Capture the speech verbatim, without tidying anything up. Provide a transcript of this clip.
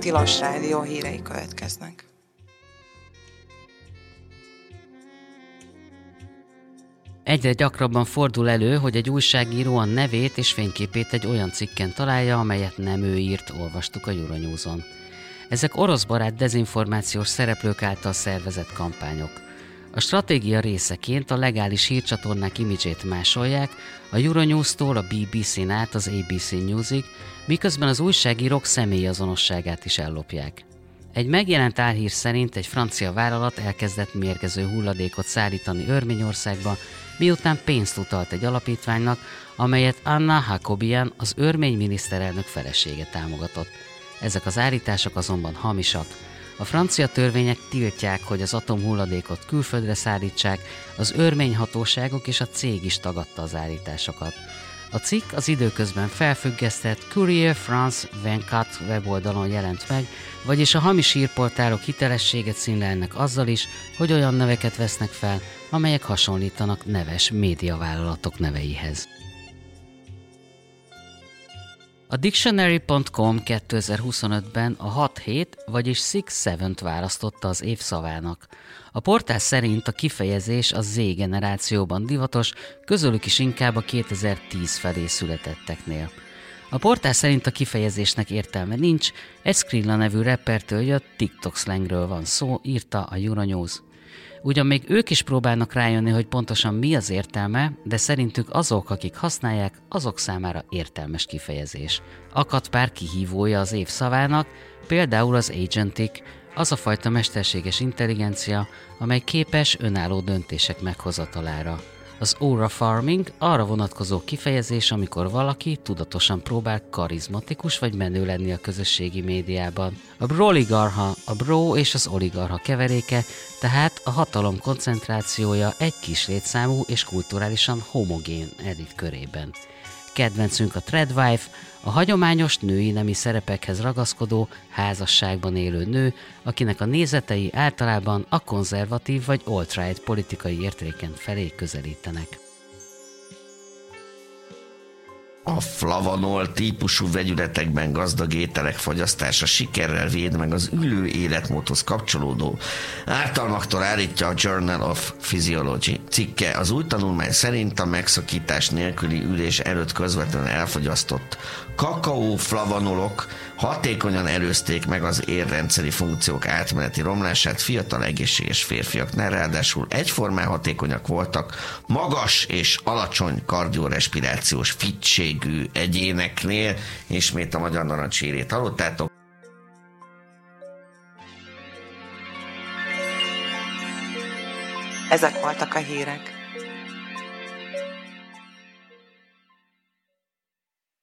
Tilos Rádió hírei következnek. Egyre gyakrabban fordul elő, hogy egy újságíró a nevét és fényképét egy olyan cikken találja, amelyet nem ő írt, olvastuk a Euronews-on. Ezek oroszbarát dezinformációs szereplők által szervezett kampányok. A stratégia részeként a legális hírcsatornák imidzsét másolják, a Euronews-tól a bé bé cén át az á bé cé Newsig, miközben az újságírók személyazonosságát is ellopják. Egy megjelent álhír szerint egy francia vállalat elkezdett mérgező hulladékot szállítani Örményországba, miután pénzt utalt egy alapítványnak, amelyet Anna Hakobian, az örmény miniszterelnök felesége támogatott. Ezek az állítások azonban hamisak. A francia törvények tiltják, hogy az atomhulladékot külföldre szállítsák, az örmény hatóságok és a cég is tagadta az állításokat. A cikk az időközben felfüggesztett Courrier France huszonnégy weboldalon jelent meg, vagyis a hamis hírportálok hitelességet színlelnek azzal is, hogy olyan neveket vesznek fel, amelyek hasonlítanak neves médiavállalatok neveihez. A Dictionary pont com kétezer-huszonötben a hat hét, vagyis hat hetet választotta az év szavának. A portál szerint a kifejezés a Z generációban divatos, közülük is inkább a kétezer-tíz felé születetteknél. A portál szerint a kifejezésnek értelme nincs, egy Skrilla nevű rappertől jött TikTok slangről van szó, írta a Euronews. Ugyan még ők is próbálnak rájönni, hogy pontosan mi az értelme, de szerintük azok, akik használják, azok számára értelmes kifejezés. Akadt pár kihívója az év szavának, például az agentic, az a fajta mesterséges intelligencia, amely képes önálló döntések meghozatalára. Az aura farming arra vonatkozó kifejezés, amikor valaki tudatosan próbál karizmatikus vagy menő lenni a közösségi médiában. A broligarcha, a bro és az oligarcha keveréke, tehát a hatalom koncentrációja egy kis létszámú és kulturálisan homogén elit körében. Kedvencünk a tradwife, a hagyományos női nemi szerepekhez ragaszkodó, házasságban élő nő, akinek a nézetei általában a konzervatív vagy alt-right politikai értéken felé közelítenek. A flavanol típusú vegyületekben gazdag ételek fogyasztása sikerrel véd meg az ülő életmódhoz kapcsolódó ártalmaktól, állítja a Journal of Physiology cikke. Az új tanulmány szerint a megszakítás nélküli ülés előtt közvetlenül elfogyasztott kakaóflavonolok hatékonyan előzték meg az érrendszeri funkciók átmeneti romlását fiatal egészséges férfiaknál, ráadásul egyformán hatékonyak voltak magas és alacsony kardiorespirációs fittségű egyéneknél. Ismét a magyar narancshírét hallottátok. Ezek voltak a hírek.